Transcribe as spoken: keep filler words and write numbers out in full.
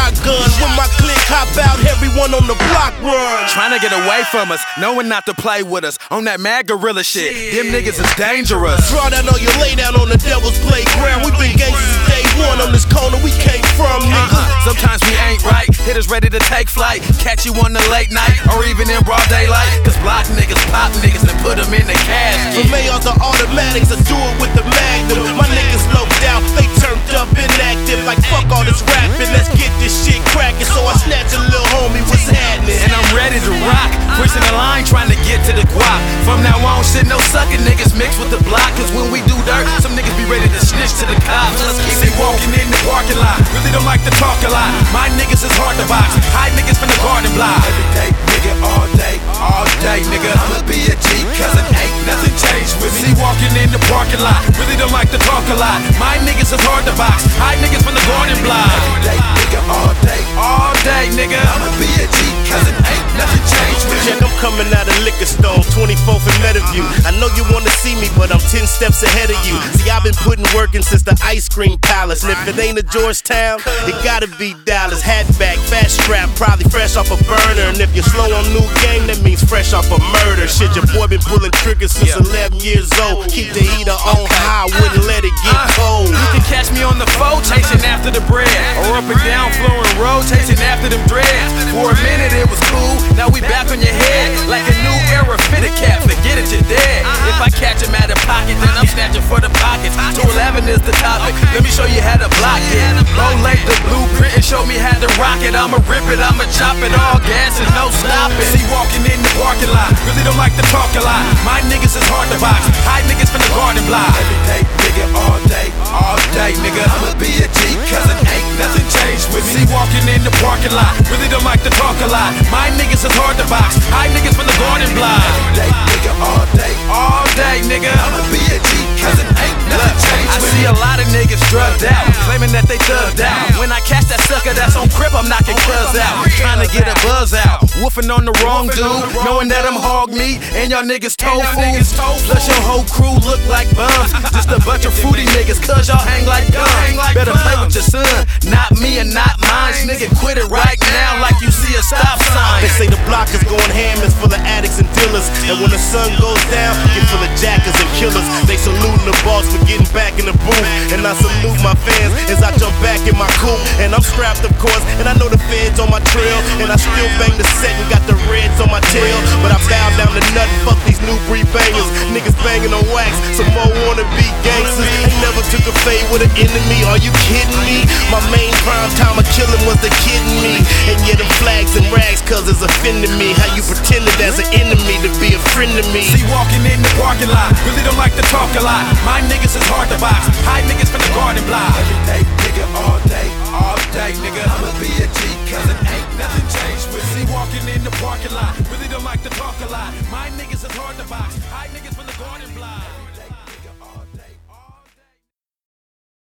shotgun. When my clique hop out, everyone on the block run. Trying to get away from us, knowing not to play with us. On that mad gorilla shit, them niggas is dangerous. Draw down on your lay down on the devil's playground. We been gangsters since day one on this corner we came from, nigga. Uh-uh. Sometimes we ain't right, hitters ready to take flight. Catch you on the late night, or even in broad daylight. Cause block niggas pop niggas and put them in the casket. From A Rs to automatics, I do it with the Magnum. My niggas low down, they turned up inactive. Like fuck all this rapping, let's get this shit cracking. So I snatch a little homie, what's happening? And I'm ready to rock, pushing the line, trying to get to the guap. From now on, shit, no sucking niggas mixed with the block. Cause when we do dirt, some niggas be ready to snitch to the cops. Let's keep it walking in the parking lot. Really don't like to talk a lot. My niggas is hard to box. Hide niggas from the garden block. Every day, nigga, all day, all day, nigga. I'ma be a G, cause it ain't nothing changed with me. See, walking in the parking lot. Really don't like to talk a lot. My niggas is hard to box. Hide niggas from the garden block. Every day, nigga, all day, all day, nigga. I'ma be a G, cause it ain't nothing changed with me. Check, I'm coming out of Liquor Store, twenty-fourth and Meadowview. I know you wanna see me, but I'm ten steps ahead of you. See, I've been putting work in since the ice cream palace. And if it ain't a Georgetown, it gotta be Dallas. Hat back, fast strap, probably fresh off a burner. And if you're slow on new game, that means fresh off a murder. Shit, your boy been pulling triggers since eleven years old. Keep the heater on high, wouldn't let it get cold. You can catch me on the foe, chasing after the bread. Or up and down flowing road, chasing after them dreads. For a minute it was cool, now we back on your head. Like a new era fitted cap, forget it, you're dead. If I catch him out of pocket, then I'm snatching for the pockets. two eleven is the topic, let me show you how to block it. Roll late the blueprint and show me how to rock it. I'ma rip it, I'ma chop it, all gas and no stopping. See, walking in the parking lot, really don't like to talk a lot. My niggas is hard to box, hide niggas from the garden block. Every day, nigga, all day, all day, nigga. I'ma be a G, cause it ain't nothing changed with me. See, walking in the parking lot, really don't like to talk a lot. My niggas is hard to box, hide niggas from the garden block. Every day, nigga, all day, all day, nigga. I'ma be a G, cause it ain't nothing changed with me. I see a lot of niggas drugged out, claiming that they thugged out. When I catch that sucker that's on crib, I'm knocking cuz out. Trying to get a buzz out, woofing on the wrong dude, knowing that I'm hog meat and y'all niggas tofu. Plus your whole crew look like bums, just a bunch of fruity niggas, cuz y'all hang like gum. Better play with your son, not me and not mine. Nigga, quit it right now like you see a stop sign. They say the block is going ham, it's full of addicts and dealers. And when the sun goes down, it's full of jackers and killers. They saluting the boss for getting back in the booth, and I salute my fans as I jump back in my coupe. And I'm strapped, of course, and I know the feds on my trail. And I still bang the set and got the reds on my tail. But I bow down to nothing, fuck these new breed bangers. Niggas banging on wax, some more wanna be gangsters. Ain't never took a fade with an enemy, are you kidding me? My main prime time of killing was the kidding me. And yeah, them flags and rags, cuz it's offending me. How you pretended as an enemy to be a friend to me. See, walking in the parking lot, really don't like to talk a lot. My niggas is hard to box, hide niggas from the garden block. Every day, nigga, all day.